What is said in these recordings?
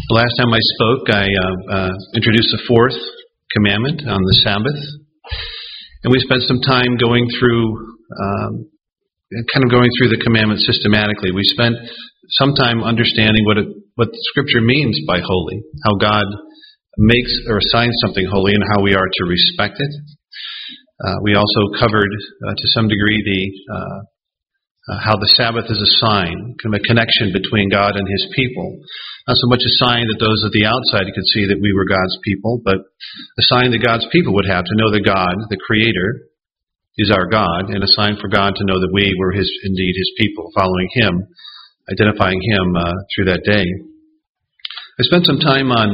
The last time I spoke, I introduced the fourth commandment on the Sabbath. And we spent some time going through the commandments systematically. We spent some time understanding what Scripture means by holy, how God makes or assigns something holy and how we are to respect it. We also covered, to some degree, how the Sabbath is a sign, kind of a connection between God and His people. Not so much a sign that those at the outside could see that we were God's people, but a sign that God's people would have to know that God, the Creator, is our God, and a sign for God to know that we were indeed His people, following Him, identifying Him through that day. I spent some time on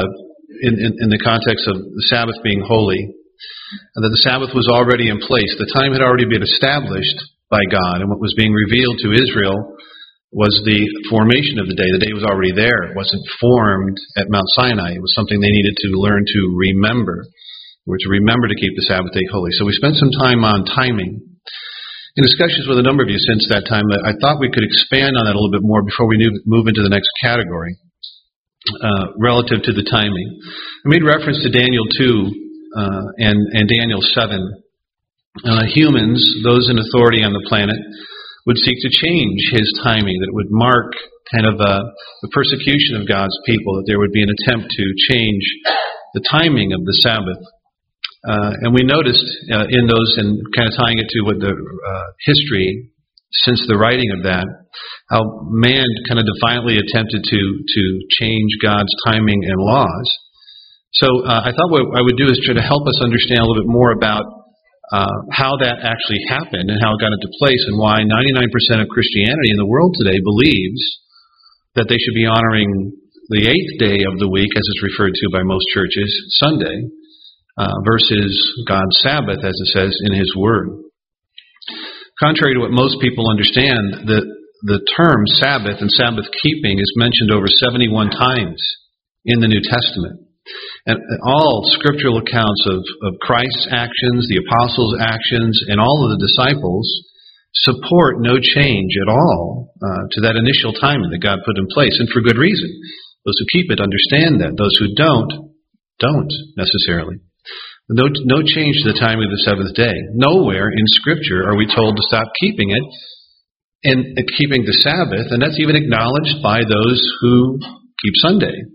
in the context of the Sabbath being holy, and that the Sabbath was already in place. The time had already been established by God, and what was being revealed to Israel was the formation of the day. The day was already there. It wasn't formed at Mount Sinai. It was something they needed to learn to remember, or to remember to keep the Sabbath day holy. So we spent some time on timing. In discussions with a number of you since that time, I thought we could expand on that a little bit more before we move into the next category, relative to the timing. I made reference to Daniel 2 and Daniel 7. Humans, those in authority on the planet, would seek to change His timing, that it would mark kind of the persecution of God's people, that there would be an attempt to change the timing of the Sabbath. And we noticed in those, and kind of tying it to what the history since the writing of that, how man kind of defiantly attempted to change God's timing and laws. So I thought what I would do is try to help us understand a little bit more about how that actually happened and how it got into place, and why 99% of Christianity in the world today believes that they should be honoring the eighth day of the week, as it's referred to by most churches, Sunday, versus God's Sabbath, as it says in His Word. Contrary to what most people understand, the term Sabbath and Sabbath keeping is mentioned over 71 times in the New Testament. And all scriptural accounts of Christ's actions, the apostles' actions, and all of the disciples support no change at all to that initial timing that God put in place, and for good reason. Those who keep it understand that. Those who don't necessarily. No change to the timing of the seventh day. Nowhere in Scripture are we told to stop keeping it and keeping the Sabbath, and that's even acknowledged by those who keep Sunday.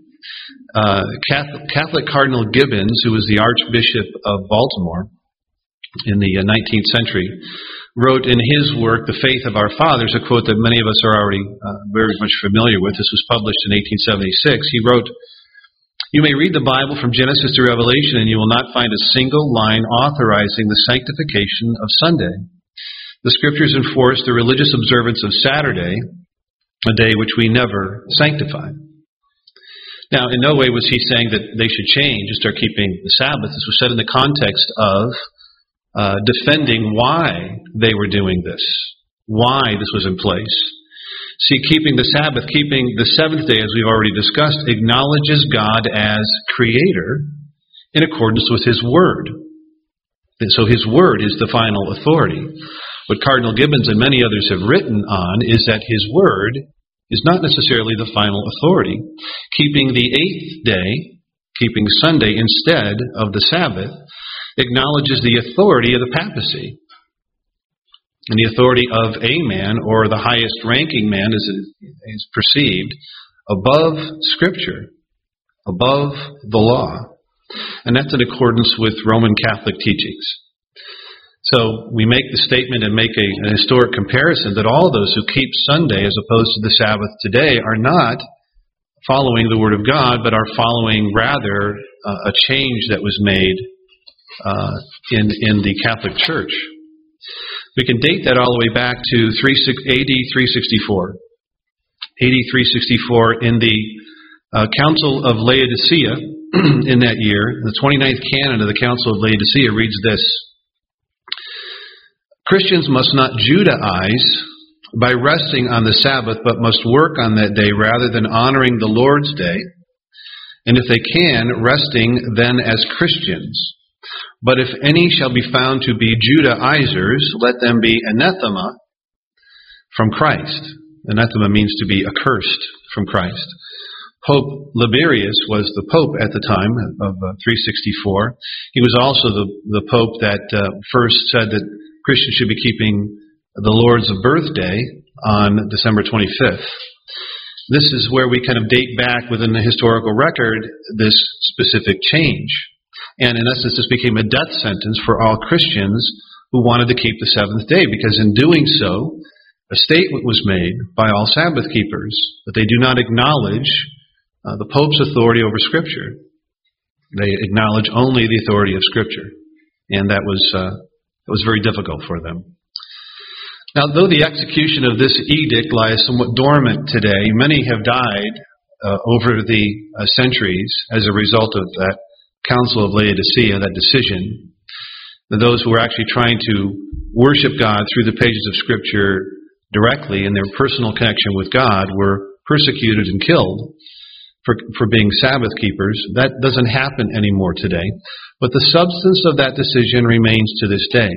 Catholic Cardinal Gibbons, who was the Archbishop of Baltimore in the 19th century, wrote in his work, The Faith of Our Fathers, a quote that many of us are already very much familiar with. This was published in 1876. He wrote, "You may read the Bible from Genesis to Revelation, and you will not find a single line authorizing the sanctification of Sunday. The Scriptures enforce the religious observance of Saturday, a day which we never sanctify." Now, in no way was he saying that they should change and start keeping the Sabbath. This was said in the context of defending why they were doing this, why this was in place. See, keeping the Sabbath, keeping the seventh day, as we've already discussed, acknowledges God as Creator in accordance with His Word. And so His Word is the final authority. What Cardinal Gibbons and many others have written on is that His Word is not necessarily the final authority. Keeping the eighth day, keeping Sunday instead of the Sabbath, acknowledges the authority of the papacy. And the authority of a man, or the highest ranking man as it is perceived, above Scripture, above the law. And that's in accordance with Roman Catholic teachings. So we make the statement and make an historic comparison that all those who keep Sunday as opposed to the Sabbath today are not following the Word of God, but are following rather a change that was made in the Catholic Church. We can date that all the way back to AD 364. AD 364 in the Council of Laodicea in that year, the 29th canon of the Council of Laodicea reads this: "Christians must not Judaize by resting on the Sabbath, but must work on that day rather than honoring the Lord's day, and if they can, resting then as Christians. But if any shall be found to be Judaizers, let them be anathema from Christ." Anathema means to be accursed from Christ. Pope Liberius was the Pope at the time of 364. He was also the Pope that first said that Christians should be keeping the Lord's birthday on December 25th. This is where we kind of date back within the historical record this specific change. And in essence, this became a death sentence for all Christians who wanted to keep the seventh day, because in doing so, a statement was made by all Sabbath keepers that they do not acknowledge the Pope's authority over Scripture. They acknowledge only the authority of Scripture. And that was very difficult for them. Now, though the execution of this edict lies somewhat dormant today, many have died over the centuries as a result of that Council of Laodicea, that decision. Those who were actually trying to worship God through the pages of Scripture directly in their personal connection with God were persecuted and killed for being Sabbath keepers. That doesn't happen anymore today. But the substance of that decision remains to this day.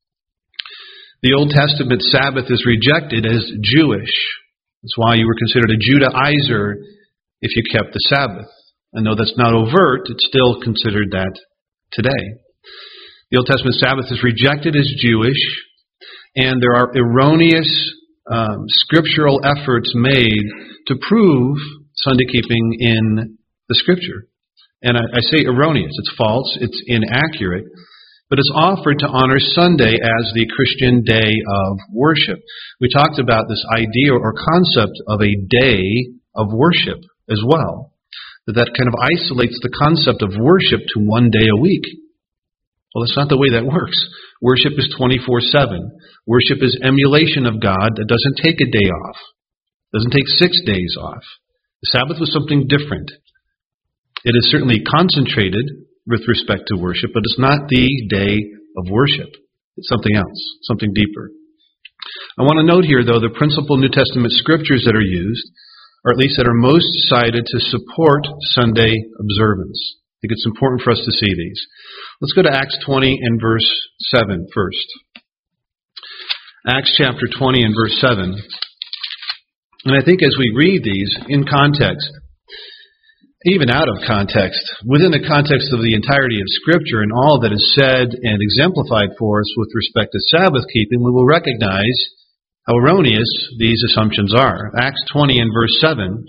The Old Testament Sabbath is rejected as Jewish. That's why you were considered a Judaizer if you kept the Sabbath. And though that's not overt, it's still considered that today. The Old Testament Sabbath is rejected as Jewish, and there are erroneous scriptural efforts made to prove Sunday keeping in the Scripture. And I say erroneous. It's false. It's inaccurate. But it's offered to honor Sunday as the Christian day of worship. We talked about this idea or concept of a day of worship as well. That kind of isolates the concept of worship to one day a week. Well, that's not the way that works. Worship is 24/7. Worship is emulation of God that doesn't take a day off. Doesn't take 6 days off. The Sabbath was something different. It is certainly concentrated with respect to worship, but it's not the day of worship. It's something else, something deeper. I want to note here, though, the principal New Testament scriptures that are used, or at least that are most cited to support Sunday observance. I think it's important for us to see these. Let's go to Acts 20 and verse 7 first. Acts chapter 20 and verse 7. And I think as we read these in context, even out of context, within the context of the entirety of Scripture and all that is said and exemplified for us with respect to Sabbath keeping, we will recognize how erroneous these assumptions are. Acts 20 and verse 7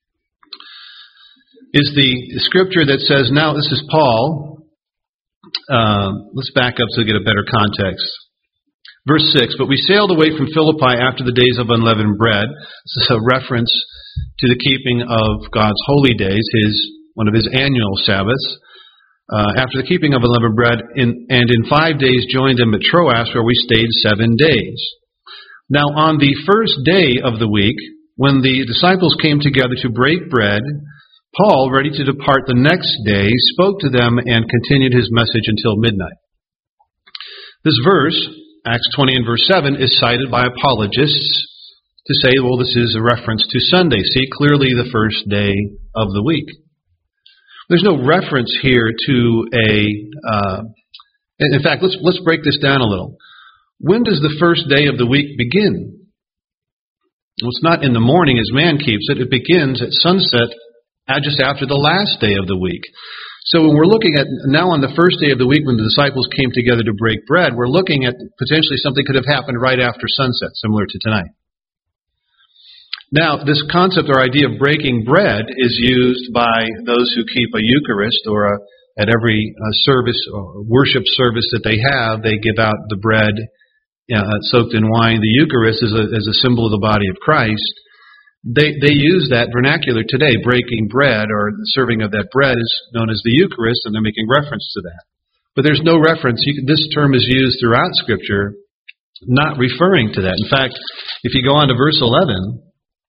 is the Scripture that says, now this is Paul. Let's back up so we get a better context. Verse 6, but we sailed away from Philippi after the days of unleavened bread. This is a reference to the keeping of God's holy days, one of his annual Sabbaths. After the keeping of unleavened bread, and in 5 days joined them at Troas, where we stayed 7 days. Now on the first day of the week, when the disciples came together to break bread, Paul, ready to depart the next day, spoke to them and continued his message until midnight. This verse, Acts 20 and verse 7, is cited by apologists to say, well, this is a reference to Sunday. See, clearly the first day of the week. There's no reference here to in fact, let's break this down a little. When does the first day of the week begin? Well, it's not in the morning as man keeps it. It begins at sunset just after the last day of the week. So when we're looking at now on the first day of the week when the disciples came together to break bread, we're looking at potentially something could have happened right after sunset, similar to tonight. Now, this concept or idea of breaking bread is used by those who keep a Eucharist or at every service or worship service that they have, they give out the bread soaked in wine. The Eucharist is a symbol of the body of Christ. They use that vernacular today. Breaking bread or the serving of that bread is known as the Eucharist, and they're making reference to that. But there's no reference. This term is used throughout Scripture, not referring to that. In fact, if you go on to verse 11,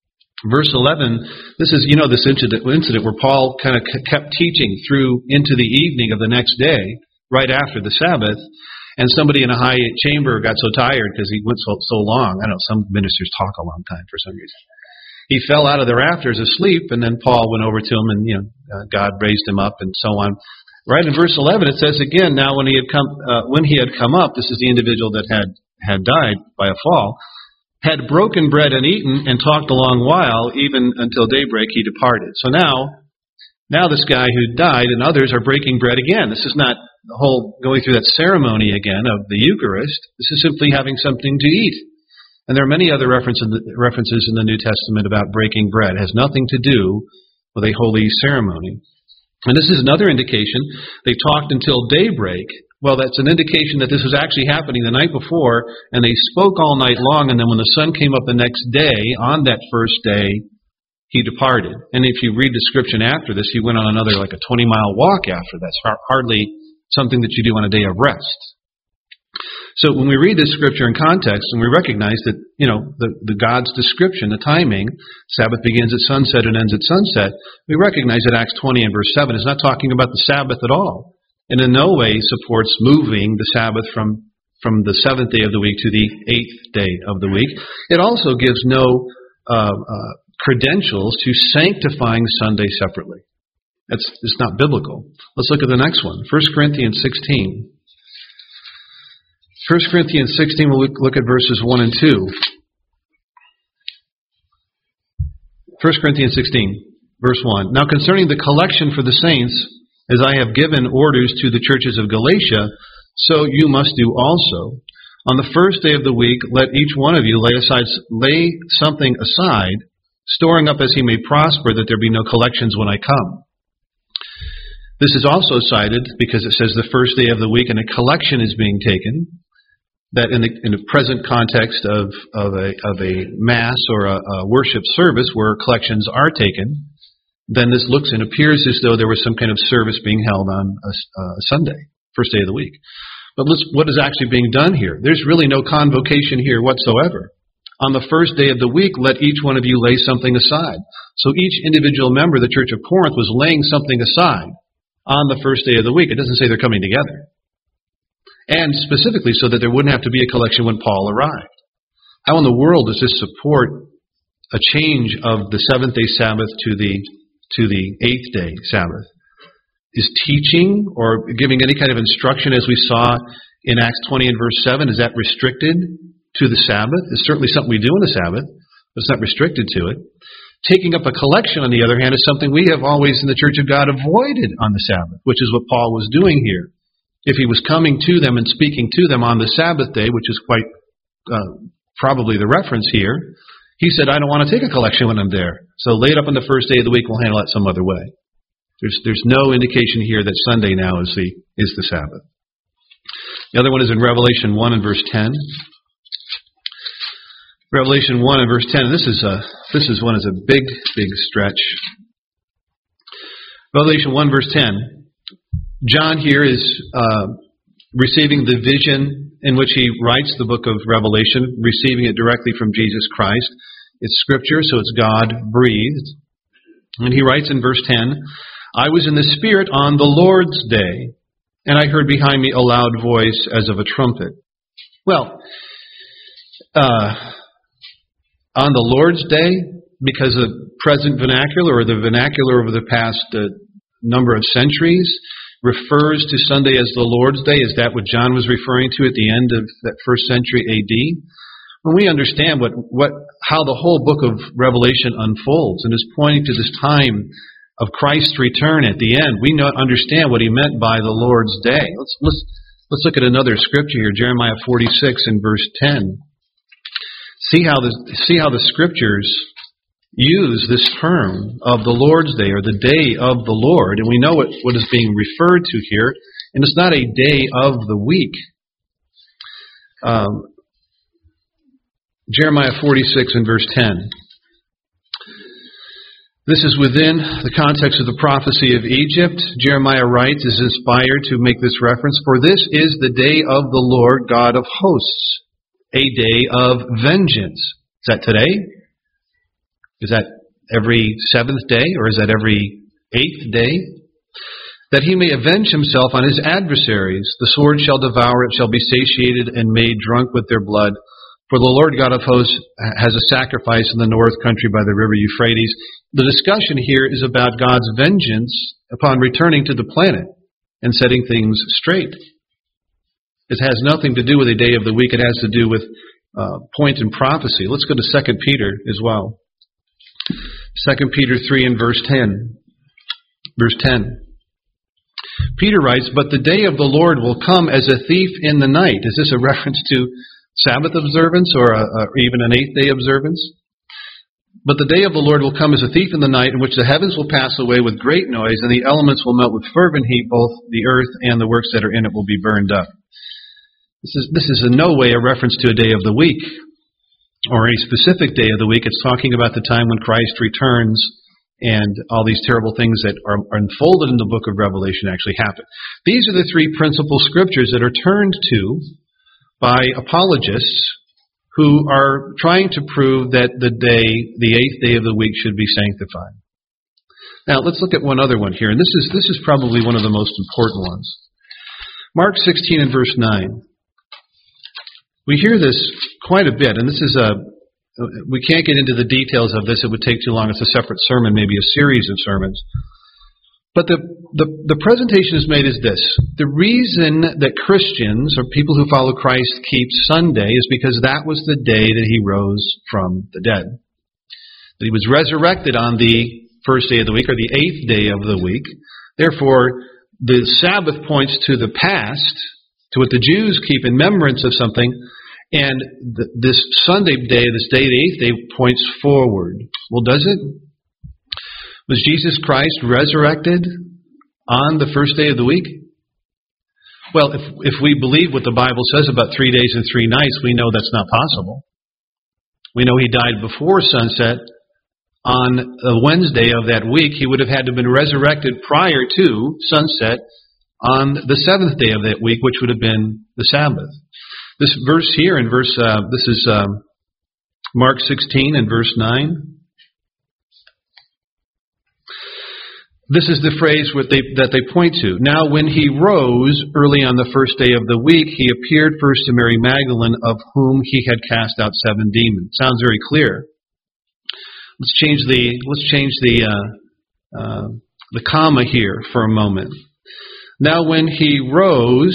this is, this incident where Paul kind of kept teaching through into the evening of the next day, right after the Sabbath, and somebody in a high chamber got so tired because he went so long. I don't know, some ministers talk a long time for some reason. He fell out of the rafters asleep, and then Paul went over to him, and God raised him up, and so on. Right in verse 11, it says again, now when he had come up, this is the individual that had died by a fall. had broken bread and eaten and talked a long while, even until daybreak he departed. So now this guy who died and others are breaking bread again. This is not the whole going through that ceremony again of the Eucharist. This is simply having something to eat. And there are many other references in the New Testament about breaking bread. It has nothing to do with a holy ceremony. And this is another indication. They talked until daybreak. Well, that's an indication that this was actually happening the night before, and they spoke all night long, and then when the sun came up the next day, on that first day, he departed. And if you read the description after this, he went on another, like a 20-mile walk after that. It's hardly something that you do on a day of rest. So when we read this scripture in context, and we recognize that, the God's description, the timing, Sabbath begins at sunset and ends at sunset, we recognize that Acts 20 and verse 7 is not talking about the Sabbath at all, and in no way supports moving the Sabbath from the seventh day of the week to the eighth day of the week. It also gives no credentials to sanctifying Sunday separately. It's not biblical. Let's look at the next one, 1 Corinthians 16. 1 Corinthians 16, we'll look at verses 1 and 2. 1 Corinthians 16, verse 1. Now concerning the collection for the saints, as I have given orders to the churches of Galatia, so you must do also. On the first day of the week, let each one of you lay something aside, storing up as he may prosper, that there be no collections when I come. This is also cited because it says the first day of the week and a collection is being taken. That in the present context of a mass or a worship service where collections are taken, then this looks and appears as though there was some kind of service being held on a Sunday, first day of the week. But what is actually being done here? There's really no convocation here whatsoever. On the first day of the week, let each one of you lay something aside. So each individual member of the Church of Corinth was laying something aside on the first day of the week. It doesn't say they're coming together. And specifically so that there wouldn't have to be a collection when Paul arrived. How in the world does this support a change of the seventh-day Sabbath to the eighth-day Sabbath? Is teaching or giving any kind of instruction, as we saw in Acts 20 and verse 7, is that restricted to the Sabbath? It's certainly something we do on the Sabbath, but it's not restricted to it. Taking up a collection, on the other hand, is something we have always in the Church of God avoided on the Sabbath, which is what Paul was doing here. If he was coming to them and speaking to them on the Sabbath day, which is quite probably the reference here, he said, I don't want to take a collection when I'm there. So lay it up on the first day of the week, we'll handle it some other way. There's no indication here that Sunday now is the Sabbath. The other one is in Revelation 1 and verse 10. Revelation 1 and verse 10, and this is a big stretch. Revelation 1 verse 10. John here is receiving the vision in which he writes the book of Revelation, receiving it directly from Jesus Christ. It's Scripture, so it's God-breathed. And he writes in verse 10, I was in the Spirit on the Lord's day, and I heard behind me a loud voice as of a trumpet. Well, on the Lord's day, because of present vernacular or the vernacular over the past number of centuries, refers to Sunday as the Lord's Day. Is that what John was referring to at the end of that first century A.D.? When we understand how the whole book of Revelation unfolds and is pointing to this time of Christ's return at the end, we understand what he meant by the Lord's Day. Let's look at another scripture here, Jeremiah 46 and verse 10. See how the scriptures use this term of the Lord's Day or the day of the Lord, and we know what is being referred to here, and it's not a day of the week. Jeremiah 46 and verse 10. This is within the context of the prophecy of Egypt. Jeremiah writes, is inspired to make this reference, for this is the day of the Lord God of hosts, a day of vengeance. Is that today? Is that every seventh day, or is that every eighth day? That he may avenge himself on his adversaries. The sword shall devour, it shall be satiated and made drunk with their blood. For the Lord God of hosts has a sacrifice in the north country by the river Euphrates. The discussion here is about God's vengeance upon returning to the planet and setting things straight. It has nothing to do with a day of the week. It has to do with point in prophecy. Let's go to 2 Peter as well. 2 Peter 3 and verse 10. Verse 10. Peter writes, "But the day of the Lord will come as a thief in the night." Is this a reference to Sabbath observance or even an eighth day observance? "But the day of the Lord will come as a thief in the night, in which the heavens will pass away with great noise, and the elements will melt with fervent heat, both the earth and the works that are in it will be burned up." This is in no way a reference to a day of the week or a specific day of the week. It's talking about the time when Christ returns and all these terrible things that are unfolded in the book of Revelation actually happen. These are the three principal scriptures that are turned to by apologists who are trying to prove that the eighth day of the week, should be sanctified. Now, let's look at one other one here, and this is probably one of the most important ones. Mark 16 and verse 9. We hear this quite a bit, and this is we can't get into the details of this. It would take too long. It's a separate sermon, maybe a series of sermons. But the presentation is made as this. The reason that Christians, or people who follow Christ, keep Sunday is because that was the day that He rose from the dead. That He was resurrected on the first day of the week, or the eighth day of the week. Therefore, the Sabbath points to the past, to what the Jews keep in remembrance of something, and this Sunday day, this day, the eighth day, points forward. Well, does it? Was Jesus Christ resurrected on the first day of the week? Well, if we believe what the Bible says about 3 days and 3 nights, we know that's not possible. We know He died before sunset on a Wednesday of that week. He would have had to have been resurrected prior to sunset on the seventh day of that week, which would have been the Sabbath. This verse here in this is Mark 16 and verse 9. This is the phrase that they point to. "Now when He rose early on the first day of the week, He appeared first to Mary Magdalene, of whom He had cast out 7 demons." Sounds very clear. Let's change the comma here for a moment. "Now when He rose,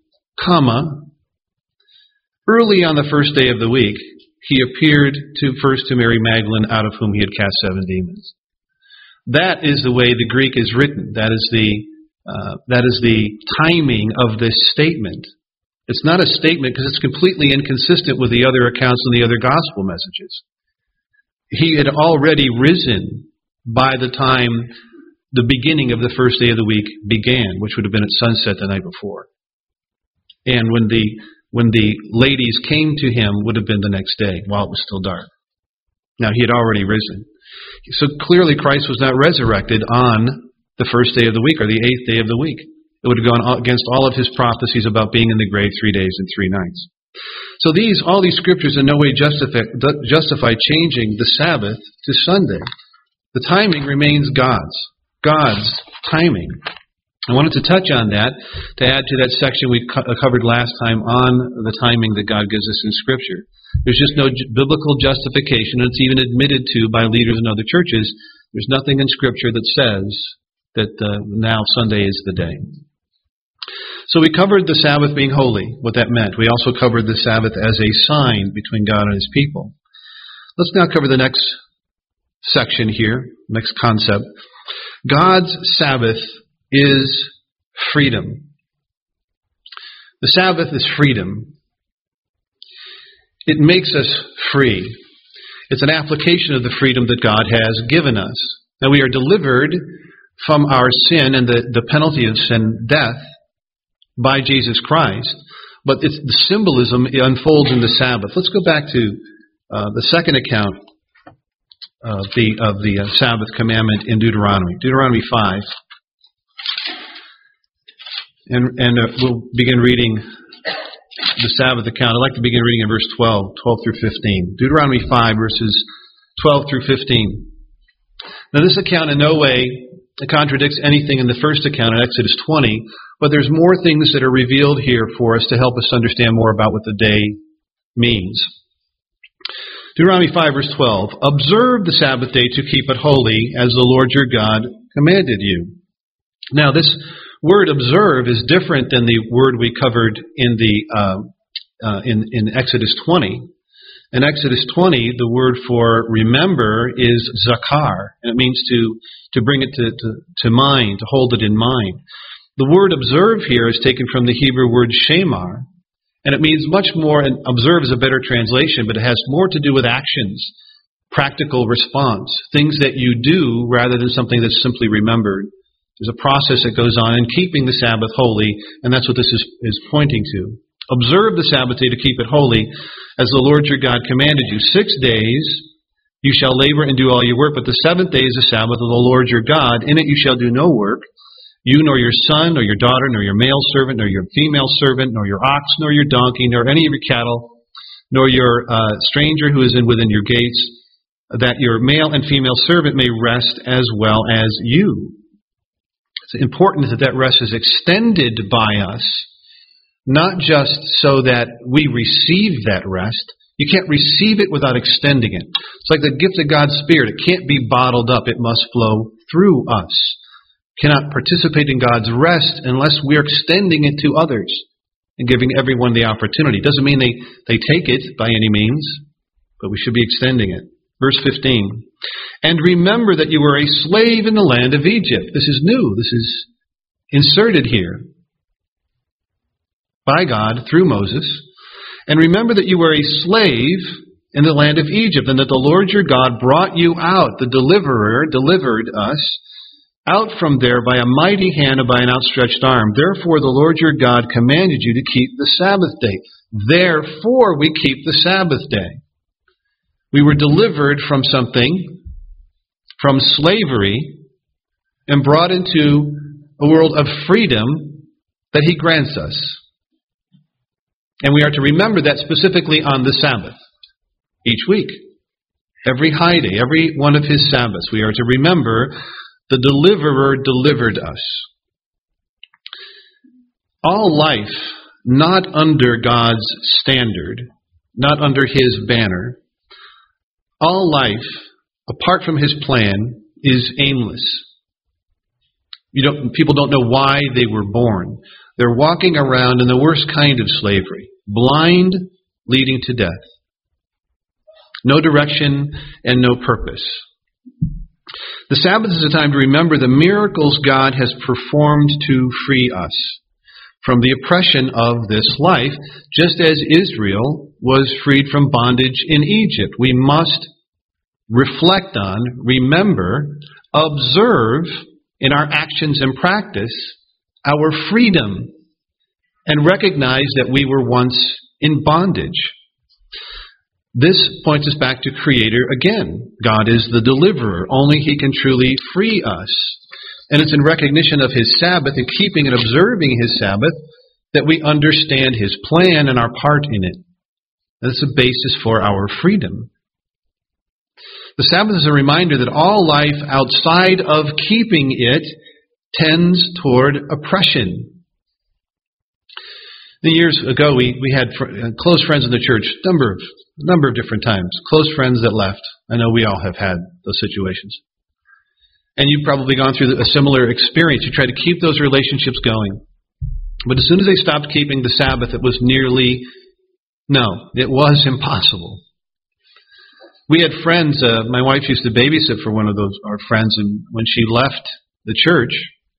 early on the first day of the week, He appeared first to Mary Magdalene, out of whom He had cast 7 demons." That is the way the Greek is written. That is the timing of this statement. It's not a statement because it's completely inconsistent with the other accounts and the other gospel messages. He had already risen by the time the beginning of the first day of the week began, which would have been at sunset the night before. And when the ladies came to Him, would have been the next day while it was still dark. Now, He had already risen. So clearly Christ was not resurrected on the first day of the week or the eighth day of the week. It would have gone against all of His prophecies about being in the grave 3 days and 3 nights. So all these scriptures in no way justify changing the Sabbath to Sunday. The timing remains God's timing. I wanted to touch on that to add to that section we covered last time on the timing that God gives us in Scripture. There's just no biblical justification, and it's even admitted to by leaders in other churches. There's nothing in Scripture that says that now Sunday is the day. So we covered the Sabbath being holy, what that meant. We also covered the Sabbath as a sign between God and His people. Let's now cover the next section here, next concept. God's Sabbath is freedom. The Sabbath is freedom. It makes us free. It's an application of the freedom that God has given us. Now we are delivered from our sin and the penalty of sin, death, by Jesus Christ, but the symbolism unfolds in the Sabbath. Let's go back to the second account of the Sabbath commandment in Deuteronomy 5. And we'll begin reading the Sabbath account. I'd like to begin reading in verse 12 through 15. Deuteronomy 5, verses 12 through 15. Now this account in no way contradicts anything in the first account in Exodus 20, but there's more things that are revealed here for us to help us understand more about what the day means. Deuteronomy 5, verse 12. Observe the Sabbath day to keep it holy, as the Lord your God commanded you. Now this word observe is different than the word we covered in Exodus 20. In Exodus 20, the word for remember is zakar, and it means to bring it to mind, to hold it in mind. The word observe here is taken from the Hebrew word shamar, and it means much more, and observe is a better translation, but it has more to do with actions, practical response, things that you do rather than something that's simply remembered. There's a process that goes on in keeping the Sabbath holy, and that's what this is pointing to. Observe the Sabbath day to keep it holy, as the Lord your God commanded you. 6 days you shall labor and do all your work, but the seventh day is the Sabbath of the Lord your God. In it you shall do no work, you nor your son, nor your daughter, nor your male servant, nor your female servant, nor your ox, nor your donkey, nor any of your cattle, nor your stranger who is within your gates, that your male and female servant may rest as well as you. It's important that rest is extended by us, not just so that we receive that rest. You can't receive it without extending it. It's like the gift of God's Spirit. It can't be bottled up. It must flow through us. Cannot participate in God's rest unless we're extending it to others and giving everyone the opportunity. Doesn't mean they take it by any means, but we should be extending it. Verse 15. And remember that you were a slave in the land of Egypt. This is new. This is inserted here by God through Moses. And remember that you were a slave in the land of Egypt, and that the Lord your God brought you out. The deliverer delivered us out from there by a mighty hand and by an outstretched arm. Therefore the Lord your God commanded you to keep the Sabbath day. Therefore we keep the Sabbath day. We were delivered from something, from slavery, and brought into a world of freedom that He grants us. And we are to remember that specifically on the Sabbath, each week. Every high day, every one of His Sabbaths, we are to remember the deliverer delivered us. All life, not under God's standard, not under His banner, all life, apart from His plan, is aimless. People don't know why they were born. They're walking around in the worst kind of slavery, blind, leading to death. No direction and no purpose. The Sabbath is a time to remember the miracles God has performed to free us from the oppression of this life, just as Israel was freed from bondage in Egypt. We must reflect on, remember, observe in our actions and practice our freedom, and recognize that we were once in bondage. This points us back to Creator again. God is the deliverer. Only He can truly free us. And it's in recognition of His Sabbath and keeping and observing His Sabbath that we understand His plan and our part in it. That's the basis for our freedom. The Sabbath is a reminder that all life outside of keeping it tends toward oppression. Years ago, we had close friends in the church, a number of different times. Close friends that left. I know we all have had those situations. And you've probably gone through a similar experience. You try to keep those relationships going. But as soon as they stopped keeping the Sabbath, it was it was impossible. We had friends, my wife used to babysit for one of our friends, and when she left the church,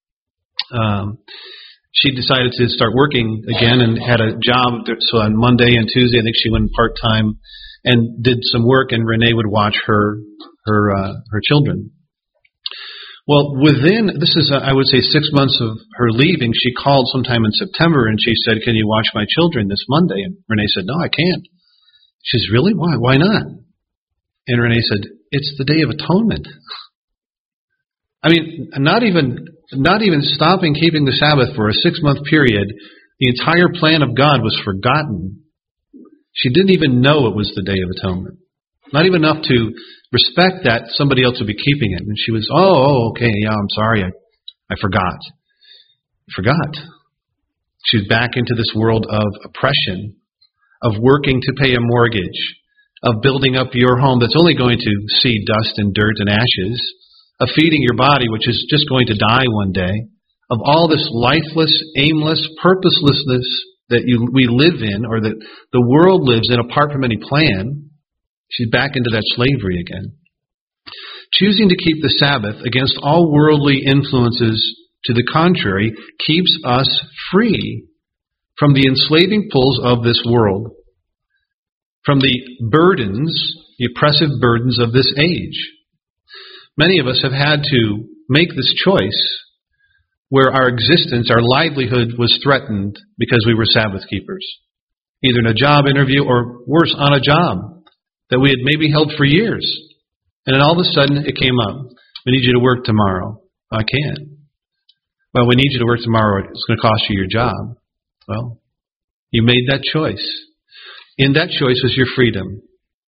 she decided to start working again and had a job. So on Monday and Tuesday, I think she went part-time and did some work, and Renee would watch her children. Well, I would say 6 months of her leaving, she called sometime in September and she said, "Can you watch my children this Monday?" And Renee said, "No, I can't." She says, "Really? Why? Why not?" And Renee said, "It's the Day of Atonement." I mean, not even stopping keeping the Sabbath for a 6-month period, the entire plan of God was forgotten. She didn't even know it was the Day of Atonement. Not even enough to respect that somebody else would be keeping it. And she was, okay, yeah, I'm sorry, I forgot. I forgot. She was back into this world of oppression, of working to pay a mortgage, of building up your home that's only going to see dust and dirt and ashes, of feeding your body, which is just going to die one day, of all this lifeless, aimless, purposelessness that we live in, or that the world lives in apart from any plan. She's back into that slavery again. Choosing to keep the Sabbath against all worldly influences to the contrary keeps us free from the enslaving pulls of this world, from the burdens, the oppressive burdens of this age. Many of us have had to make this choice where our existence, our livelihood was threatened because we were Sabbath keepers, either in a job interview or worse, on a job that we had maybe held for years. And then all of a sudden it came up. We need you to work tomorrow. I can't. Well, we need you to work tomorrow. It's going to cost you your job. Well, you made that choice. In that choice was your freedom.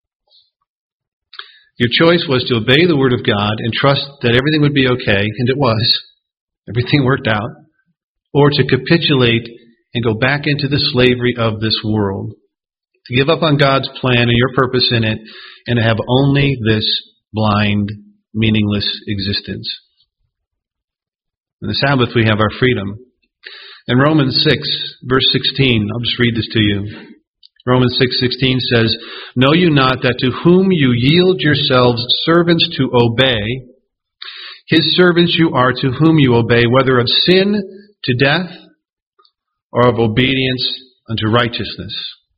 Your choice was to obey the Word of God and trust that everything would be okay, and it was. Everything worked out. Or to capitulate and go back into the slavery of this world. To give up on God's plan and your purpose in it, and to have only this blind, meaningless existence. In the Sabbath we have our freedom. In Romans 6, verse 16, I'll just read this to you. Romans 6:16 says, "Know you not that to whom you yield yourselves servants to obey, his servants you are to whom you obey, whether of sin to death or of obedience unto righteousness."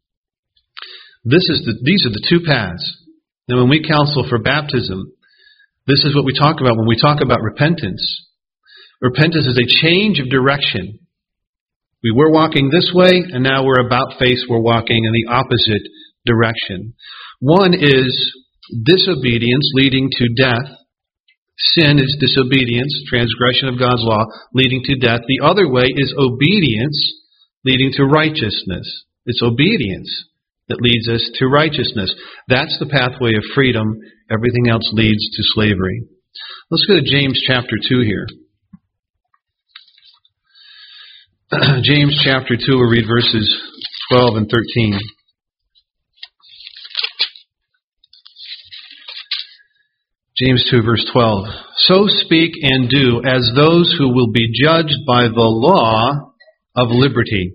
These are the two paths. And when we counsel for baptism, this is what we talk about when we talk about repentance. Repentance is a change of direction. We were walking this way, and now we're about face, we're walking in the opposite direction. One is disobedience leading to death. Sin is disobedience, transgression of God's law, leading to death. The other way is obedience leading to righteousness. It's obedience that leads us to righteousness. That's the pathway of freedom. Everything else leads to slavery. Let's go to James chapter 2 here. James chapter 2, we'll read verses 12 and 13. James 2, verse 12. "So speak and do as those who will be judged by the law of liberty."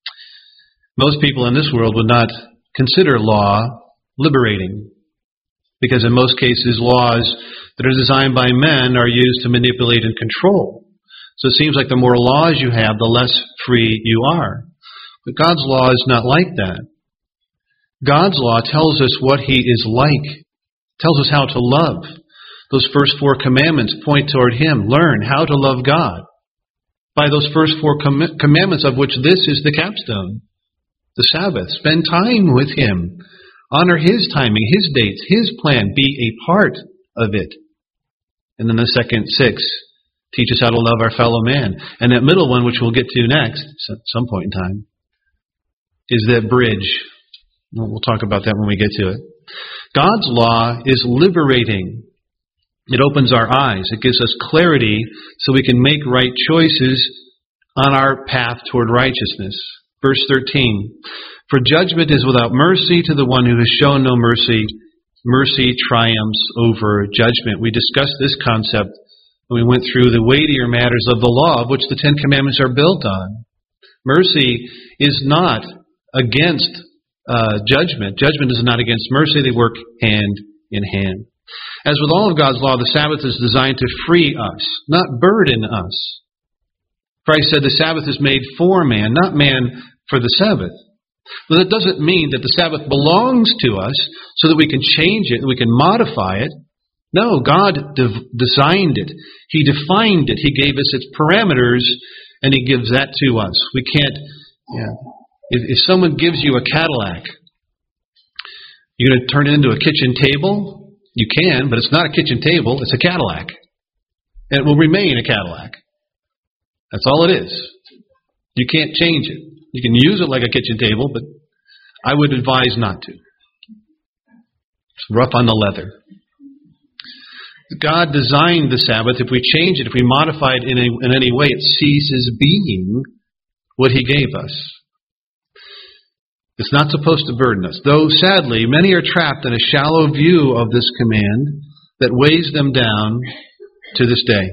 Most people in this world would not consider law liberating, because in most cases laws that are designed by men are used to manipulate and control. So it seems like the more laws you have, the less free you are. But God's law is not like that. God's law tells us what He is like, tells us how to love. Those first 4 commandments point toward Him. Learn how to love God by those first 4 commandments, of which this is the capstone. The Sabbath. Spend time with Him. Honor His timing, His dates, His plan. Be a part of it. And then the second 6. Teach us how to love our fellow man. And that middle one, which we'll get to next, at some point in time, is that bridge. We'll talk about that when we get to it. God's law is liberating. It opens our eyes. It gives us clarity so we can make right choices on our path toward righteousness. Verse 13. "For judgment is without mercy to the one who has shown no mercy. Mercy triumphs over judgment." We discussed this concept when we went through the weightier matters of the law, of which the 10 Commandments are built on. Mercy is not against judgment. Judgment is not against mercy. They work hand in hand. As with all of God's law, the Sabbath is designed to free us, not burden us. Christ said the Sabbath is made for man, not man for the Sabbath. But that doesn't mean that the Sabbath belongs to us so that we can change it, we can modify it. No, God designed it. He defined it. He gave us its parameters, and He gives that to us. We can't, if someone gives you a Cadillac, you're going to turn it into a kitchen table? You can, but it's not a kitchen table, it's a Cadillac. And it will remain a Cadillac. That's all it is. You can't change it. You can use it like a kitchen table, but I would advise not to. It's rough on the leather. God designed the Sabbath. If we change it, if we modify it in any way, it ceases being what He gave us. It's not supposed to burden us. Though, sadly, many are trapped in a shallow view of this command that weighs them down to this day.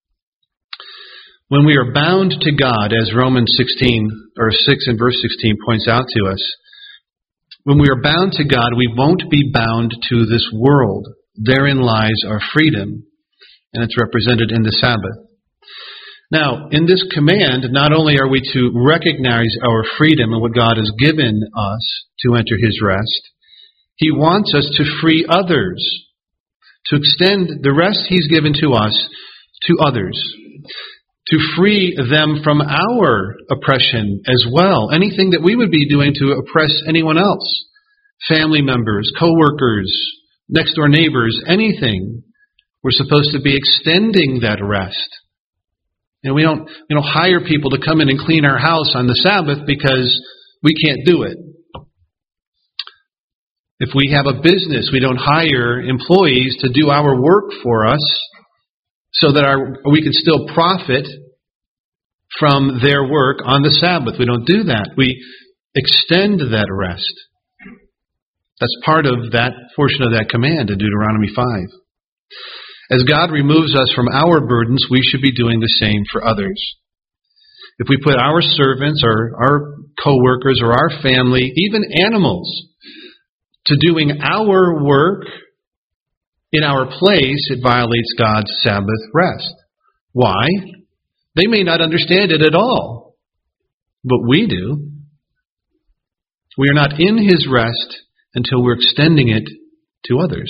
When we are bound to God, as Romans 6 and verse 16 points out to us, When we are bound to God, we won't be bound to this world. Therein lies our freedom, and it's represented in the Sabbath. Now, in this command, not only are we to recognize our freedom and what God has given us to enter His rest, He wants us to free others, to extend the rest He's given to us to others, to free them from our oppression as well. Anything that we would be doing to oppress anyone else, family members, co-workers, next-door neighbors, anything, we're supposed to be extending that rest. And we don't hire people to come in and clean our house on the Sabbath because we can't do it. If we have a business, we don't hire employees to do our work for us so that we can still profit from their work on the Sabbath. We don't do that. We extend that rest. That's part of that portion of that command in Deuteronomy 5. As God removes us from our burdens, we should be doing the same for others. If we put our servants or our co-workers or our family, even animals, to doing our work in our place, it violates God's Sabbath rest. Why? They may not understand it at all, but we do. We are not in His rest until we're extending it to others.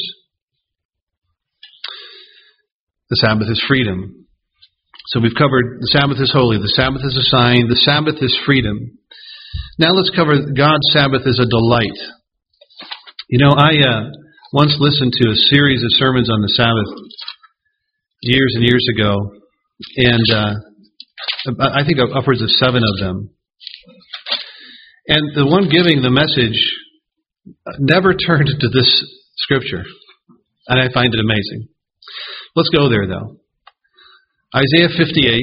The Sabbath is freedom. So we've covered the Sabbath is holy, the Sabbath is a sign, the Sabbath is freedom. Now let's cover God's Sabbath is a delight. You know, I once listened to a series of sermons on the Sabbath years and years ago, and I think upwards of 7 of them. And the one giving the message never turned to this scripture, and I find it amazing. Let's go there, though. Isaiah 58,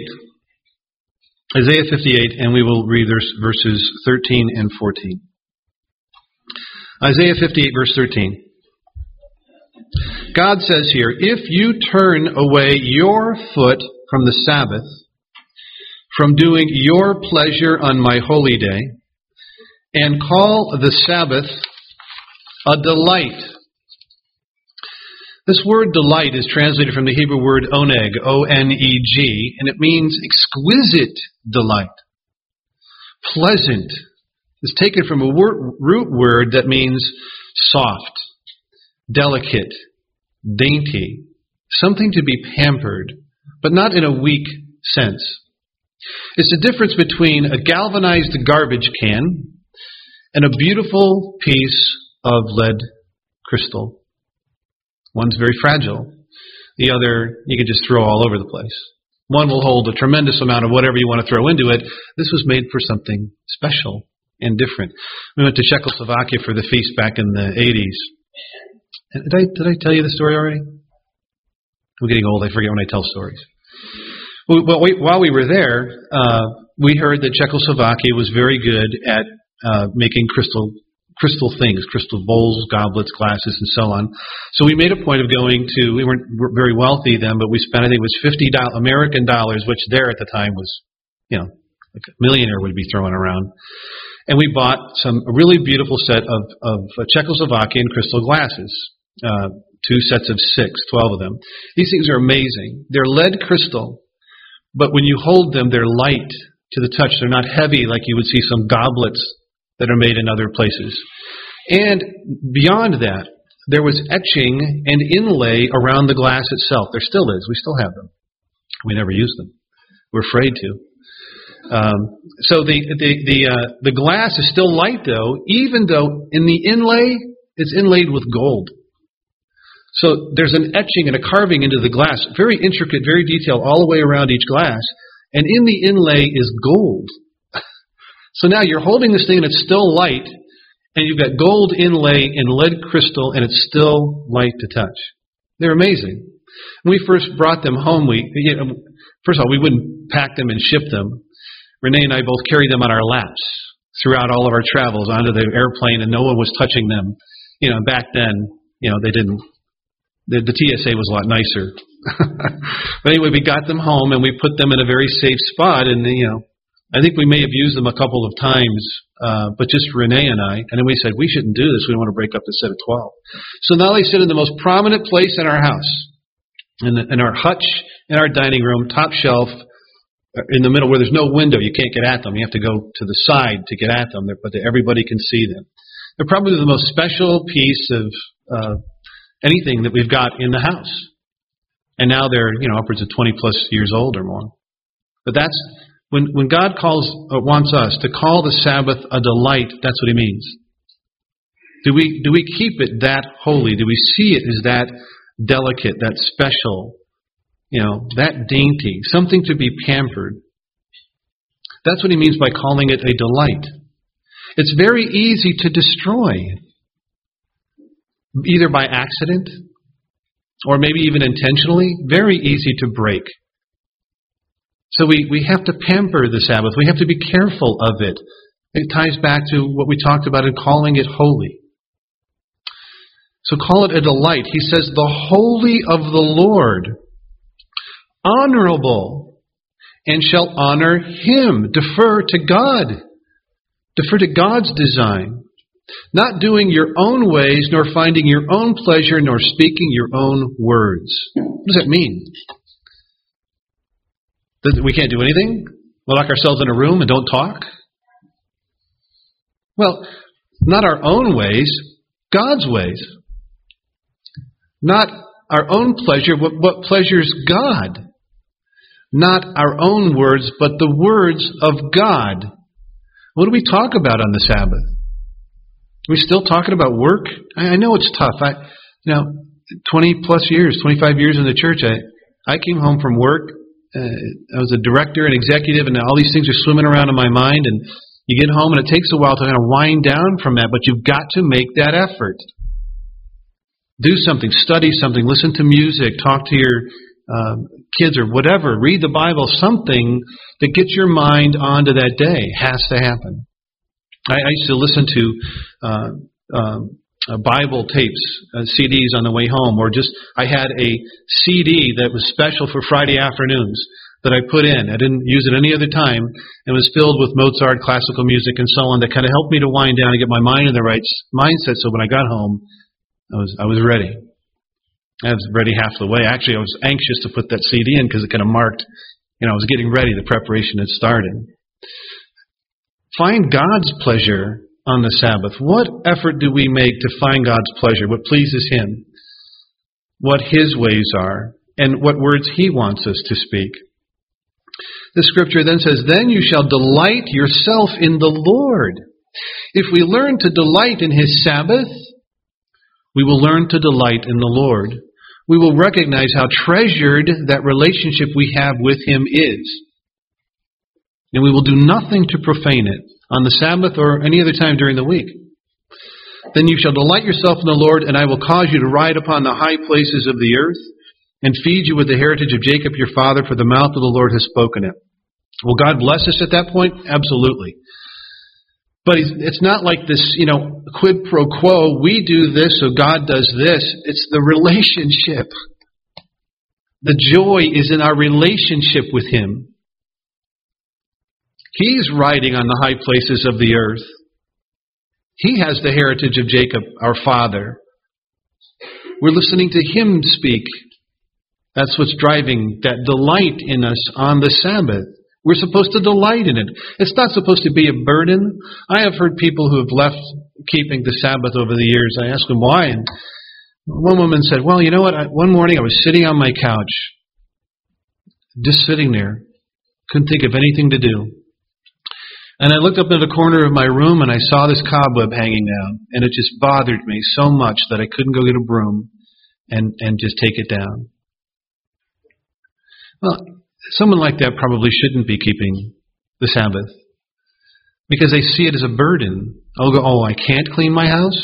and we will read verses 13 and 14. Isaiah 58, verse 13. God says here, "If you turn away your foot from the Sabbath, from doing your pleasure on my holy day, and call the Sabbath a delight." This word delight is translated from the Hebrew word oneg, O-N-E-G, and it means exquisite delight. Pleasant. It's taken from a root word that means soft, delicate, dainty, something to be pampered, but not in a weak sense. It's the difference between a galvanized garbage can and a beautiful piece of lead crystal. One's very fragile. The other, you can just throw all over the place. One will hold a tremendous amount of whatever you want to throw into it. This was made for something special and different. We went to Czechoslovakia for the feast back in the 80s. Did I tell you the story already? I'm getting old. I forget when I tell stories. Well, while we were there, we heard that Czechoslovakia was very good at making crystal things, crystal bowls, goblets, glasses, and so on. So we made a point of going to, we weren't very wealthy then, but we spent, I think it was $50 American dollars, which there at the time was, like a millionaire would be throwing around. And we bought a really beautiful set of Czechoslovakian crystal glasses, 2 sets of 6, 12 of them. These things are amazing. They're lead crystal, but when you hold them, they're light to the touch. They're not heavy like you would see some goblets that are made in other places. And beyond that, there was etching and inlay around the glass itself. There still is. We still have them. We never use them. We're afraid to. So the glass is still light, though, even though in the inlay, it's inlaid with gold. So there's an etching and a carving into the glass, very intricate, very detailed, all the way around each glass. And in the inlay is gold. So now you're holding this thing and it's still light, and you've got gold inlay in lead crystal, and it's still light to touch. They're amazing. When we first brought them home, first of all, we wouldn't pack them and ship them. Renee and I both carried them on our laps throughout all of our travels onto the airplane, and no one was touching them. Back then, they didn't. The TSA was a lot nicer. But anyway, we got them home, and we put them in a very safe spot, and I think we may have used them a couple of times, but just Renee and I. And then we said, we shouldn't do this. We don't want to break up the set of 12. So now they sit in the most prominent place in our house, in our hutch, in our dining room, top shelf, in the middle where there's no window. You can't get at them. You have to go to the side to get at them, but everybody can see them. They're probably the most special piece of anything that we've got in the house. And now they're, upwards of 20 plus years old or more. But that's, when God wants us to call the Sabbath a delight, that's what He means. Do we keep it that holy? Do we see it as that delicate, that special, that dainty, something to be pampered? That's what He means by calling it a delight. It's very easy to destroy, either by accident or maybe even intentionally. Very easy to break. So we have to pamper the Sabbath. We have to be careful of it. It ties back to what we talked about in calling it holy. So call it a delight. He says, the holy of the Lord, honorable, and shall honor Him. Defer to God. Defer to God's design. Not doing your own ways, nor finding your own pleasure, nor speaking your own words. What does that mean? That we can't do anything? We'll lock ourselves in a room and don't talk? Well, not our own ways, God's ways. Not our own pleasure, but what pleasures God. Not our own words, but the words of God. What do we talk about on the Sabbath? Are we still talking about work? I know it's tough. 20 plus years, 25 years in the church, I came home from work. I was a director and executive, and all these things are swimming around in my mind. And you get home, and it takes a while to kind of wind down from that, but you've got to make that effort. Do something, study something, listen to music, talk to your kids or whatever, read the Bible, something that gets your mind onto that day has to happen. I used to listen to Bible tapes, CDs on the way home, or I had a CD that was special for Friday afternoons that I put in. I didn't use it any other time. It was filled with Mozart, classical music, and so on that kind of helped me to wind down and get my mind in the right mindset. So when I got home, I was ready. I was ready half the way. Actually, I was anxious to put that CD in because it kind of marked, I was getting ready. The preparation had started. Find God's pleasure on the Sabbath. What effort do we make to find God's pleasure? What pleases Him? What His ways are? And what words He wants us to speak? The Scripture then says, then you shall delight yourself in the Lord. If we learn to delight in His Sabbath, we will learn to delight in the Lord. We will recognize how treasured that relationship we have with Him is. And we will do nothing to profane it on the Sabbath or any other time during the week. Then you shall delight yourself in the Lord, and I will cause you to ride upon the high places of the earth and feed you with the heritage of Jacob your father, for the mouth of the Lord has spoken it. Will God bless us at that point? Absolutely. But it's not like this, quid pro quo, we do this so God does this. It's the relationship. The joy is in our relationship with Him. He's riding on the high places of the earth. He has the heritage of Jacob, our father. We're listening to Him speak. That's what's driving that delight in us on the Sabbath. We're supposed to delight in it. It's not supposed to be a burden. I have heard people who have left keeping the Sabbath over the years. I asked them why, and one woman said, well, you know what? One morning I was sitting on my couch, just sitting there, couldn't think of anything to do. And I looked up in the corner of my room and I saw this cobweb hanging down, and it just bothered me so much that I couldn't go get a broom and just take it down. Well, someone like that probably shouldn't be keeping the Sabbath because they see it as a burden. I can't clean my house?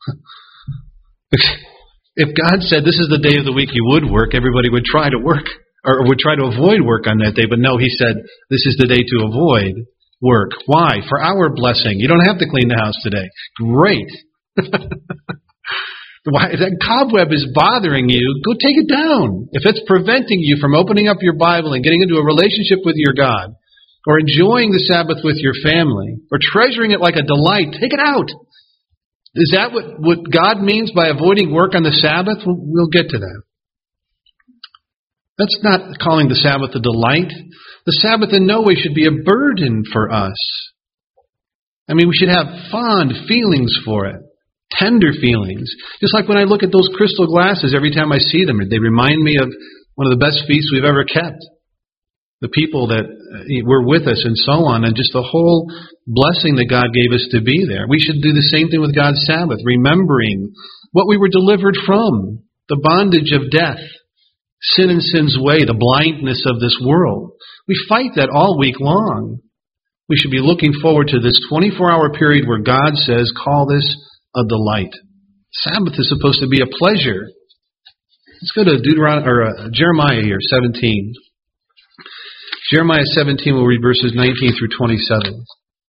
If God said this is the day of the week you would work, everybody would try to work or would try to avoid work on that day. But no, He said this is the day to avoid work. Why? For our blessing. You don't have to clean the house today. Great. Why, if that cobweb is bothering you, go take it down. If it's preventing you from opening up your Bible and getting into a relationship with your God, or enjoying the Sabbath with your family, or treasuring it like a delight. Take it out. Is that what God means by avoiding work on the Sabbath? We'll get to that. That's not calling the Sabbath a delight. The Sabbath in no way should be a burden for us. I mean, we should have fond feelings for it, tender feelings. Just like when I look at those crystal glasses, every time I see them, they remind me of one of the best feasts we've ever kept. The people that were with us and so on, and just the whole blessing that God gave us to be there. We should do the same thing with God's Sabbath, remembering what we were delivered from, the bondage of death, sin and sin's way, the blindness of this world. We fight that all week long. We should be looking forward to this 24-hour period where God says, call this a delight. Sabbath is supposed to be a pleasure. Let's go to Jeremiah here, 17. Jeremiah 17, we'll read verses 19 through 27.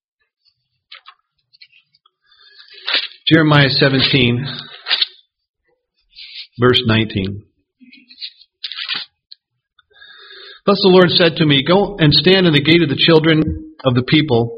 Jeremiah 17, verse 19. Thus the Lord said to me, go and stand in the gate of the children of the people,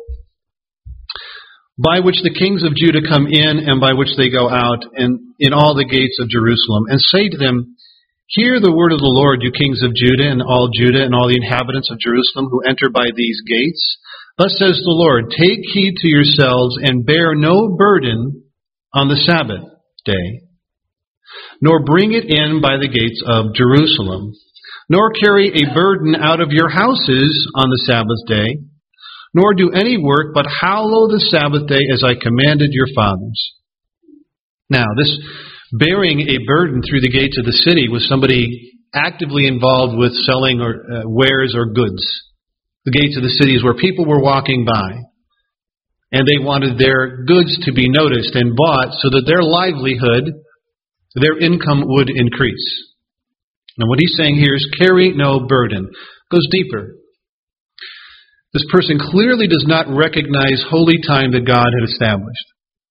by which the kings of Judah come in and by which they go out, and in all the gates of Jerusalem, and say to them, hear the word of the Lord, you kings of Judah and all the inhabitants of Jerusalem who enter by these gates. Thus says the Lord, take heed to yourselves and bear no burden on the Sabbath day, nor bring it in by the gates of Jerusalem, nor carry a burden out of your houses on the Sabbath day, nor do any work, but hallow the Sabbath day as I commanded your fathers. Now, this bearing a burden through the gates of the city was somebody actively involved with selling or wares or goods. The gates of the city is where people were walking by, and they wanted their goods to be noticed and bought so that their livelihood, their income would increase. Now what he's saying here is carry no burden. It goes deeper. This person clearly does not recognize holy time that God had established.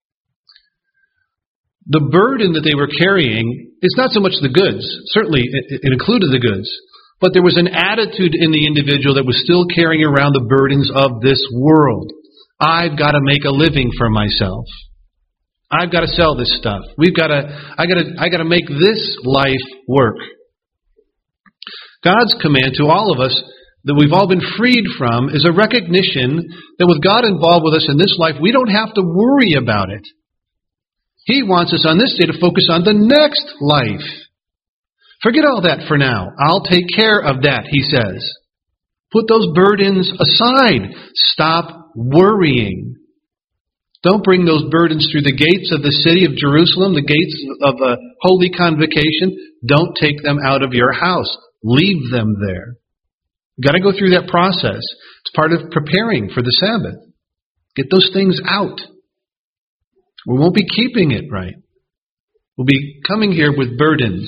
The burden that they were carrying is not so much the goods. Certainly, it included the goods. But there was an attitude in the individual that was still carrying around the burdens of this world. I've got to make a living for myself. I've got to sell this stuff. I got to make this life work. God's command to all of us that we've all been freed from is a recognition that with God involved with us in this life, we don't have to worry about it. He wants us on this day to focus on the next life. Forget all that for now. I'll take care of that, he says. Put those burdens aside. Stop worrying. Don't bring those burdens through the gates of the city of Jerusalem, the gates of a holy convocation. Don't take them out of your house. Leave them there. You've got to go through that process. It's part of preparing for the Sabbath. Get those things out. We won't be keeping it right. We'll be coming here with burdens.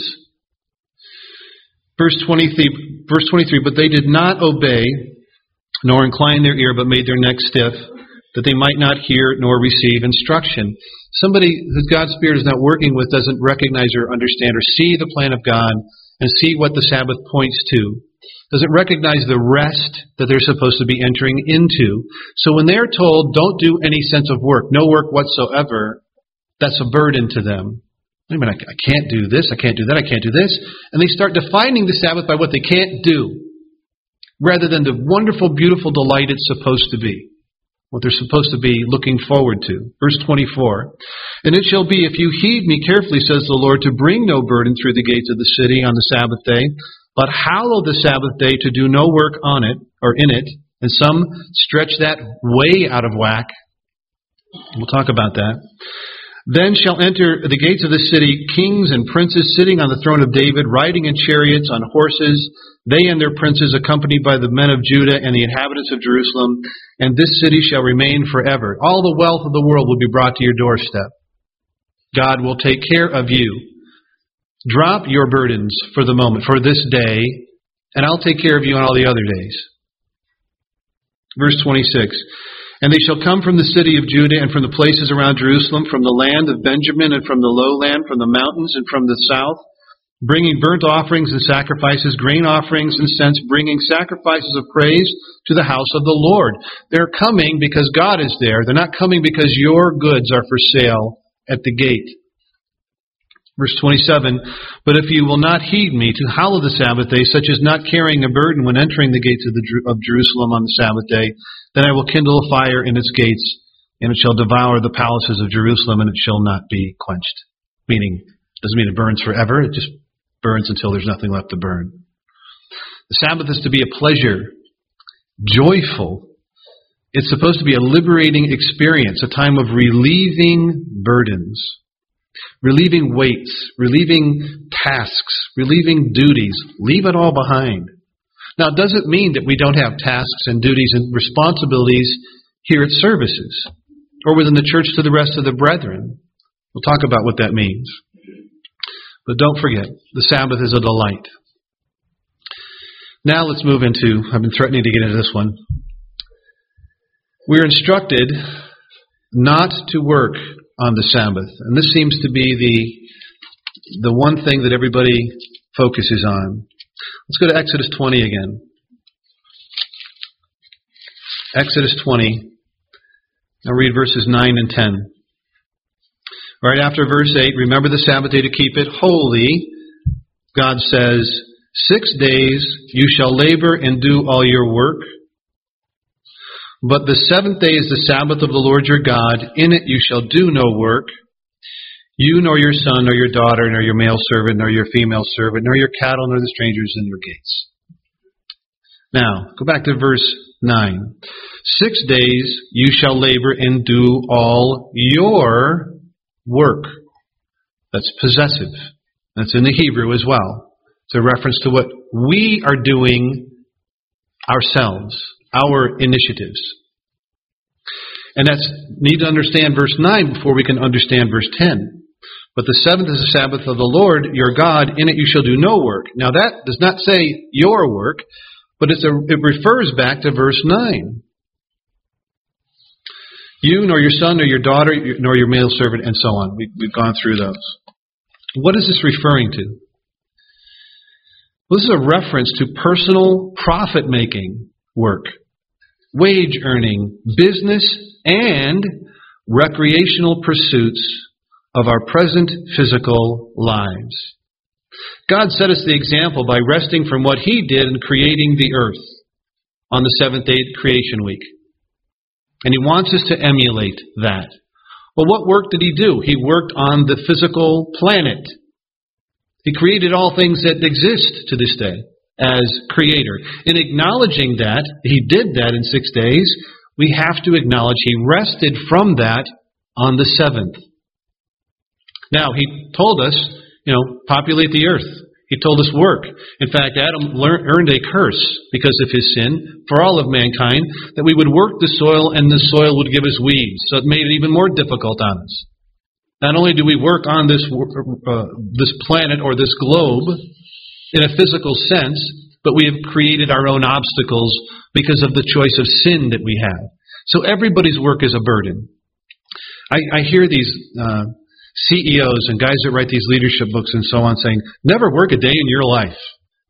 Verse 23, but they did not obey, nor incline their ear, but made their neck stiff, that they might not hear nor receive instruction. Somebody who God's Spirit is not working with doesn't recognize or understand or see the plan of God and see what the Sabbath points to. Doesn't recognize the rest that they're supposed to be entering into. So when they're told, don't do any sense of work, no work whatsoever, that's a burden to them. Wait a minute, I can't do this, I can't do that, I can't do this. And they start defining the Sabbath by what they can't do, rather than the wonderful, beautiful delight it's supposed to be. What they're supposed to be looking forward to. Verse 24. And it shall be, if you heed me carefully, says the Lord, to bring no burden through the gates of the city on the Sabbath day, but hallow the Sabbath day to do no work on it, or in it. And some stretch that way out of whack. We'll talk about that. Then shall enter the gates of the city kings and princes sitting on the throne of David, riding in chariots on horses, they and their princes accompanied by the men of Judah and the inhabitants of Jerusalem, and this city shall remain forever. All the wealth of the world will be brought to your doorstep. God will take care of you. Drop your burdens for the moment, for this day, and I'll take care of you on all the other days. Verse 26. And they shall come from the city of Judah and from the places around Jerusalem, from the land of Benjamin and from the lowland, from the mountains and from the south, bringing burnt offerings and sacrifices, grain offerings and incense, bringing sacrifices of praise to the house of the Lord. They're coming because God is there. They're not coming because your goods are for sale at the gate. Verse 27, but if you will not heed me to hallow the Sabbath day, such as not carrying a burden when entering the gates of Jerusalem on the Sabbath day, then I will kindle a fire in its gates, and it shall devour the palaces of Jerusalem, and it shall not be quenched. Meaning, doesn't mean it burns forever, it just burns until there's nothing left to burn. The Sabbath is to be a pleasure, joyful. It's supposed to be a liberating experience, a time of relieving burdens. Relieving weights, relieving tasks, relieving duties. Leave it all behind. Now, it doesn't mean that we don't have tasks and duties and responsibilities here at services or within the church to the rest of the brethren. We'll talk about what that means. But don't forget, the Sabbath is a delight. Now let's move into, I've been threatening to get into this one. We're instructed not to work on the Sabbath. And this seems to be the one thing that everybody focuses on. Let's go to Exodus 20 again. Exodus 20. I'll read verses 9 and 10. Right after verse 8, remember the Sabbath day to keep it holy. God says, 6 days you shall labor and do all your work. But the seventh day is the Sabbath of the Lord your God. In it you shall do no work, you nor your son, nor your daughter, nor your male servant, nor your female servant, nor your cattle, nor the strangers in your gates. Now, go back to verse 9. 6 days you shall labor and do all your work. That's possessive. That's in the Hebrew as well. It's a reference to what we are doing ourselves. Our initiatives. And that's need to understand verse 9 before we can understand verse 10. But the seventh is the Sabbath of the Lord your God. In it you shall do no work. Now that does not say your work, but it refers back to verse 9. You, nor your son, nor your daughter, nor your male servant, and so on. We've gone through those. What is this referring to? Well, this is a reference to personal profit-making work, wage earning, business, and recreational pursuits of our present physical lives. God set us the example by resting from what He did in creating the earth on the seventh day creation week. And He wants us to emulate that. Well, what work did He do? He worked on the physical planet. He created all things that exist to this day as creator. In acknowledging that He did that in 6 days, we have to acknowledge He rested from that on the seventh. Now, He told us, populate the earth. He told us work. In fact, Adam earned a curse because of his sin for all of mankind, that we would work the soil and the soil would give us weeds. So it made it even more difficult on us. Not only do we work on this planet or this globe in a physical sense, but we have created our own obstacles because of the choice of sin that we have. So everybody's work is a burden. I hear these CEOs and guys that write these leadership books and so on saying, never work a day in your life.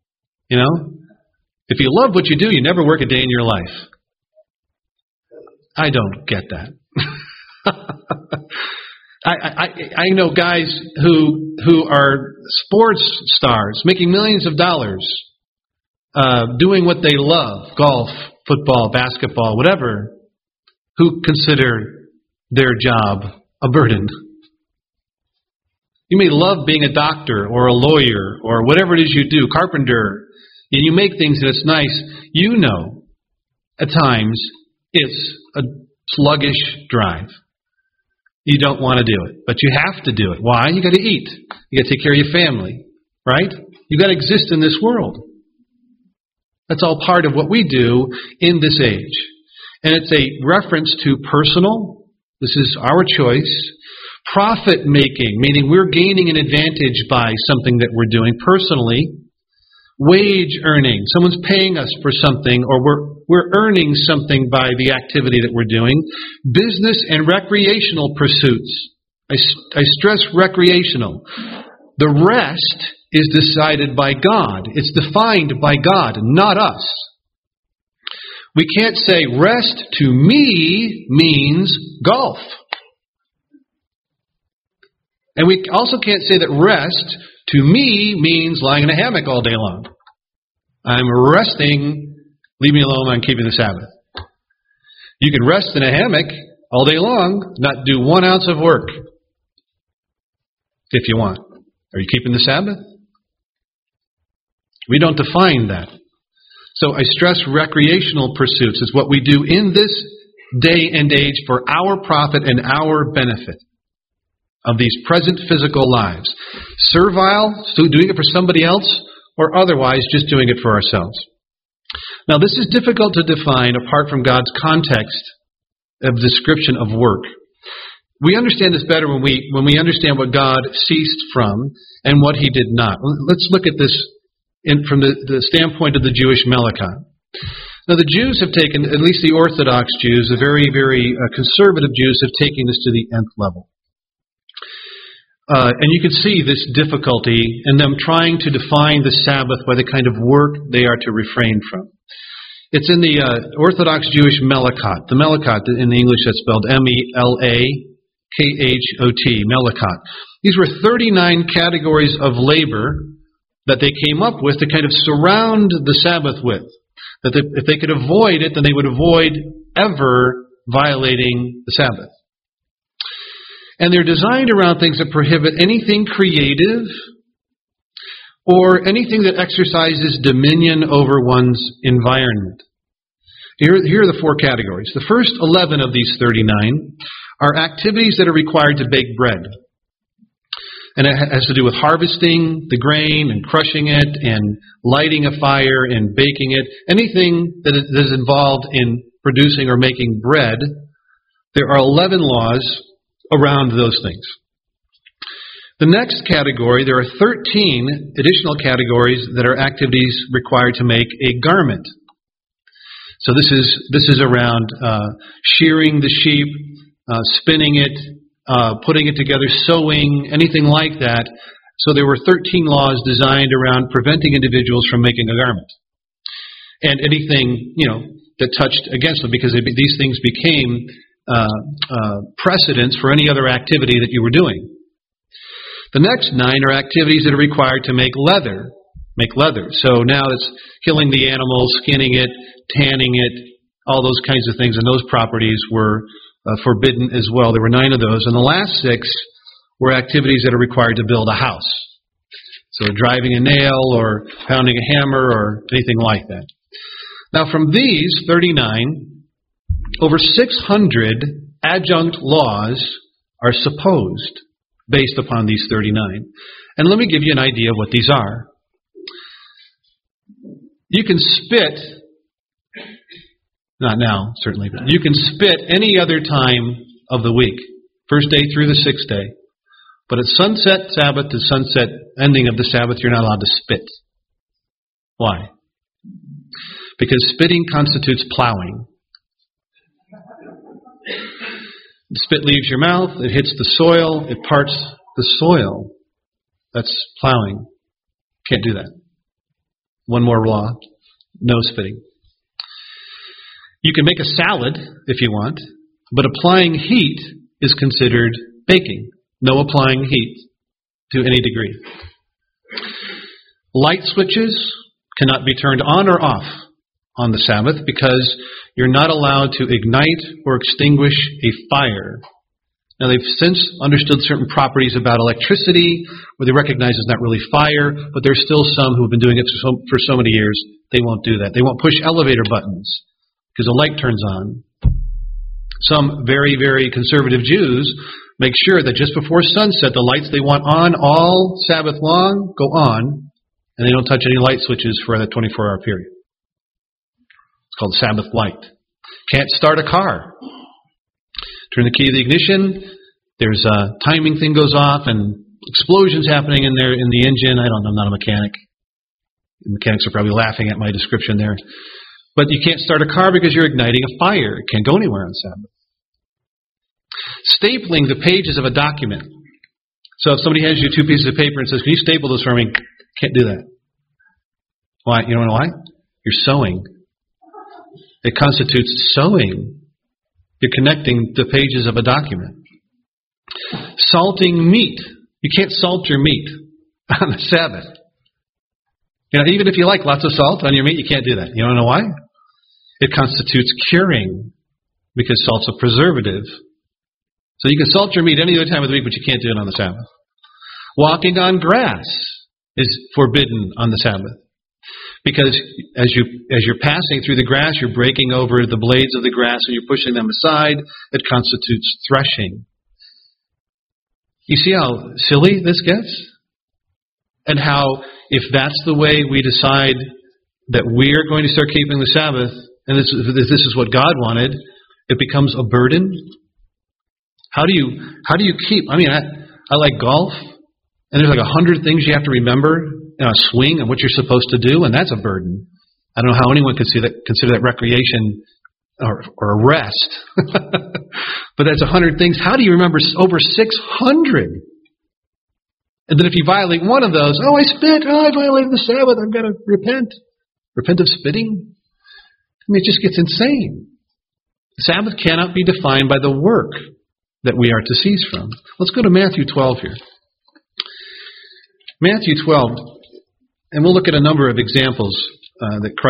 If you love what you do, you never work a day in your life. I don't get that. I know guys who are sports stars, making millions of dollars, doing what they love, golf, football, basketball, whatever, who consider their job a burden. You may love being a doctor or a lawyer or whatever it is you do, carpenter, and you make things and it's nice. At times, it's a sluggish drive. You don't want to do it, but you have to do it. Why? You got to eat. You got to take care of your family, right? You got to exist in this world. That's all part of what we do in this age. And it's a reference to personal, this is our choice, profit making, meaning we're gaining an advantage by something that we're doing personally, wage earning, someone's paying us for something, or we're earning something by the activity that we're doing, business and recreational pursuits. I stress recreational. The rest is decided by God. It's defined by God, not us. We can't say rest to me means golf. And we also can't say that rest to me means lying in a hammock all day long. I'm resting, leave me alone, I'm keeping the Sabbath. You can rest in a hammock all day long, not do 1 ounce of work, if you want. Are you keeping the Sabbath? We don't define that. So I stress recreational pursuits is what we do in this day and age for our profit and our benefit of these present physical lives. Servile, so doing it for somebody else, or otherwise just doing it for ourselves. Now this is difficult to define apart from God's context of description of work. We understand this better when we understand what God ceased from and what He did not. Let's look at this from the standpoint of the Jewish Melachot. Now the Jews have taken, at least the Orthodox Jews, the very, very conservative Jews have taken this to the nth level. And you can see this difficulty in them trying to define the Sabbath by the kind of work they are to refrain from. It's in the Orthodox Jewish Melachot. The Melachot, in the English that's spelled M-E-L-A-K-H-O-T, Melachot. These were 39 categories of labor that they came up with to kind of surround the Sabbath with. That if they could avoid it, then they would avoid ever violating the Sabbath. And they're designed around things that prohibit anything creative or anything that exercises dominion over one's environment. Here are the 4 categories. The first 11 of these 39 are activities that are required to bake bread. And it has to do with harvesting the grain and crushing it and lighting a fire and baking it. Anything that is involved in producing or making bread, there are 11 laws around those things. The next category, there are 13 additional categories that are activities required to make a garment. So this is around shearing the sheep, spinning it, putting it together, sewing, anything like that. So there were 13 laws designed around preventing individuals from making a garment. And anything, that touched against them, because these things became precedents for any other activity that you were doing. The next 9 are activities that are required to make leather. So now it's killing the animal, skinning it, tanning it, all those kinds of things, and those properties were forbidden as well. There were 9 of those. And the last 6 were activities that are required to build a house. So driving a nail or pounding a hammer or anything like that. Now from these 39, over 600 adjunct laws are supposed based upon these 39. And let me give you an idea of what these are. You can spit, not now, certainly, but you can spit any other time of the week, first day through the 6th day. But at sunset Sabbath to sunset ending of the Sabbath, you're not allowed to spit. Why? Because spitting constitutes plowing. The spit leaves your mouth, it hits the soil, it parts the soil. That's plowing. Can't do that. One more law, no spitting. You can make a salad if you want, but applying heat is considered baking. No applying heat to any degree. Light switches cannot be turned on or off on the Sabbath because you're not allowed to ignite or extinguish a fire. Now they've since understood certain properties about electricity where they recognize it's not really fire, but there's still some who have been doing it for so many years, they won't do that. They won't push elevator buttons because a light turns on. Some very, very conservative Jews make sure that just before sunset, the lights they want on all Sabbath long go on, and they don't touch any light switches for that 24-hour period. It's called Sabbath light. Can't start a car. Turn the key to the ignition, there's a timing thing goes off, and explosions happening in there in the engine. I don't know, I'm not a mechanic. The mechanics are probably laughing at my description there. But you can't start a car because you're igniting a fire. It can't go anywhere on Sabbath. Stapling the pages of a document. So if somebody hands you 2 pieces of paper and says, can you staple this for me? Can't do that. Why? You know why? You're sewing. It constitutes sewing. You're connecting the pages of a document. Salting meat. You can't salt your meat on the Sabbath. Even if you like lots of salt on your meat, you can't do that. You don't know why? It constitutes curing, because salt's a preservative. So you can salt your meat any other time of the week, but you can't do it on the Sabbath. Walking on grass is forbidden on the Sabbath, because as you're passing through the grass, you're breaking over the blades of the grass and you're pushing them aside. It constitutes threshing. You see how silly this gets? And how, if that's the way we decide that we're going to start keeping the Sabbath, and this is what God wanted, it becomes a burden. How do you keep? I like golf, and there's like 100 things you have to remember in a swing and what you're supposed to do, and that's a burden. I don't know how anyone could consider that recreation or a rest. But that's 100 things. How do you remember over 600? And then if you violate one of those, I spit, I violated the Sabbath, I've got to repent. Repent of spitting? It just gets insane. The Sabbath cannot be defined by the work that we are to cease from. Let's go to Matthew 12 here. Matthew 12, and we'll look at a number of examples that Christ